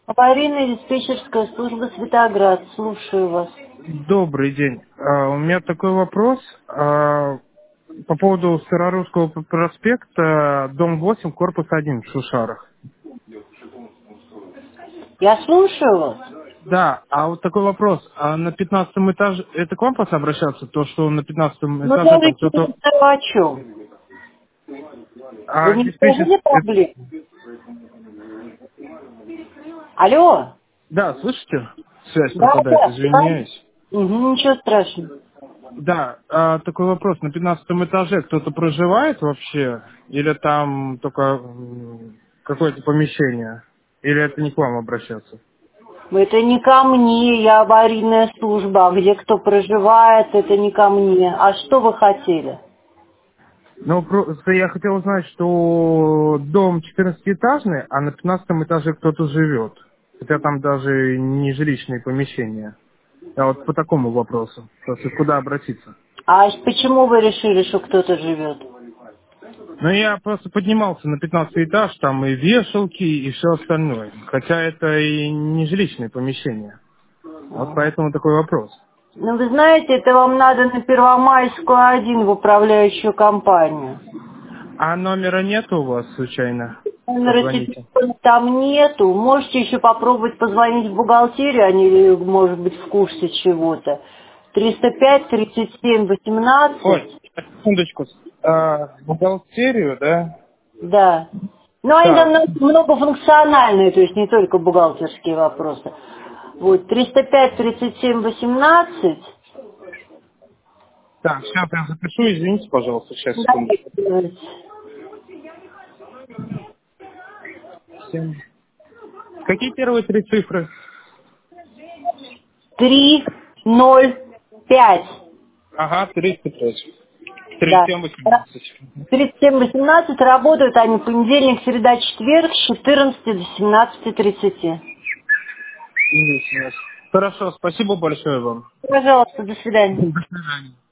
Аварийная диспетчерская служба Светоград. Слушаю вас. Добрый день. У меня такой вопрос по поводу Старорусского проспекта, дом 8, корпус 1 в Шушарах. Я слушаю вас. Да, а вот такой вопрос. А на 15 этаже, это к вам просто обращаться? То, что на 15 Ну, этаже даже там не кто-то... знаю о чем. Вы А не диспетчер... решили проблему? Алло. Да, слышите? Связь Да, пропадает, да. извиняюсь. Угу, ничего страшного. Да, такой вопрос. На 15 этаже кто-то проживает вообще? Или там только какое-то помещение? Или это не к вам обращаться? Это не ко мне, я аварийная служба. А где кто проживает, это не ко мне. А что вы хотели? Ну, просто я хотел узнать, что дом 14-этажный, а на 15 этаже кто-то живет. Хотя там даже не жилищные помещения. А вот по такому вопросу. Просто куда обратиться? А почему вы решили, что кто-то живет? Ну, я просто поднимался на 15 этаж, там и вешалки, и все остальное. Хотя это и не жилищные помещения. Вот поэтому такой вопрос. Ну, вы знаете, это вам надо на Первомайскую 1 в управляющую компанию. А номера нет у вас, случайно? Номера Позвоните. телефона там нету. Можете еще попробовать позвонить в бухгалтерию, они, может быть, в курсе чего-то. 305 37 Ой, 18. секундочку. Бухгалтерию, да? Да. Но они там Так, многофункциональные, то есть не только бухгалтерские вопросы. Вот, 305 37 18. так, сейчас я запишу, извините, пожалуйста, сейчас, Да, секундочку. 7. Какие первые три цифры? 3 0 5. Ага, 35. Да. 3718. 37-18 работают они понедельник, среда, четверг с 14 до 17:30. Хорошо, спасибо большое вам. Пожалуйста, до свидания. До свидания.